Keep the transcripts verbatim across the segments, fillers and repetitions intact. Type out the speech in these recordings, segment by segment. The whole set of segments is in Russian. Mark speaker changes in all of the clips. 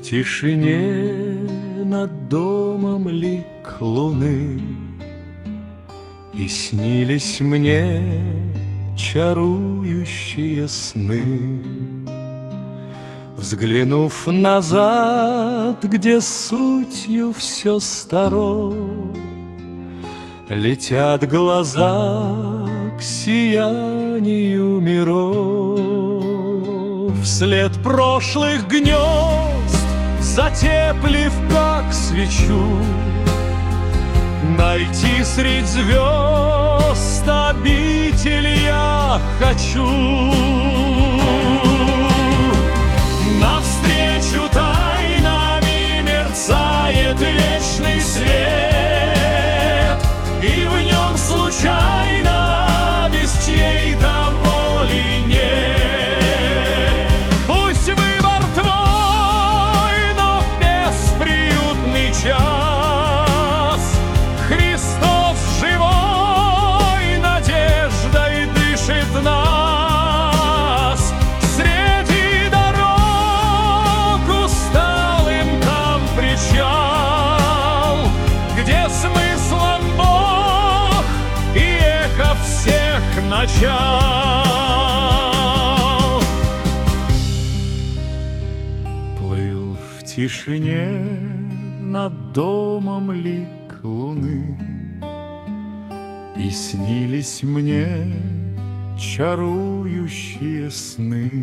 Speaker 1: В тишине над домом лик луны, и снились мне чарующие сны. Взглянув назад, где сутью все старо, летят глаза к сиянию миров. Вслед прошлых гнезд, затеплив как свечу, найти средь звезд обитель я хочу. Навстречу тайнами мерцает вечный свет, и в нем случайно без чьей-то воли нет. Пусть выбор твой, но в бесприютный час Христос живой надеждой дышит нас. Среди дорог усталым там причал, где смыслом Бог и эхо всех начал. Плыл в тишине над домом лик луны, и снились мне чарующие сны.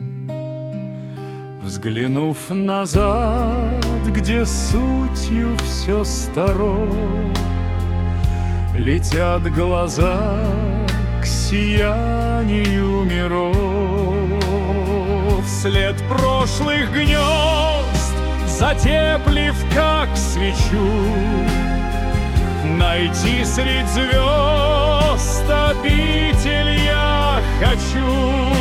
Speaker 1: Взглянув назад, где сутью все старо, летят глаза к сиянию миров. Вслед прошлых гнезд, затеплив как свечу, найти средь звезд обитель я хочу.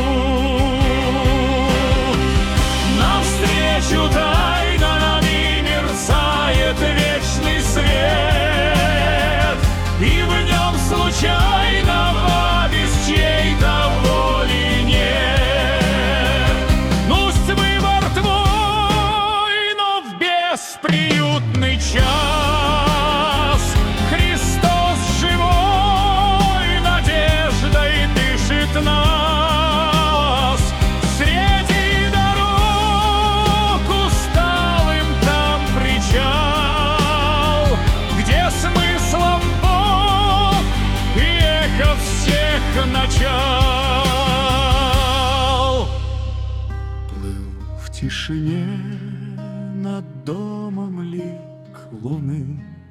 Speaker 1: Навстречу тайнами мерцает вечный свет, и в нем случайного без чьей-то воли нет. Пусть выбор твой, но в бесприютный час Христос живой надеждой дышит нас. Среди дорог усталым там причал, где смыслом Бог и эхо всех начал. Плыл в тишине над домом лик луны,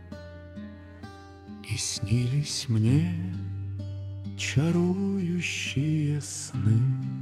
Speaker 1: и снились мне чарующие сны.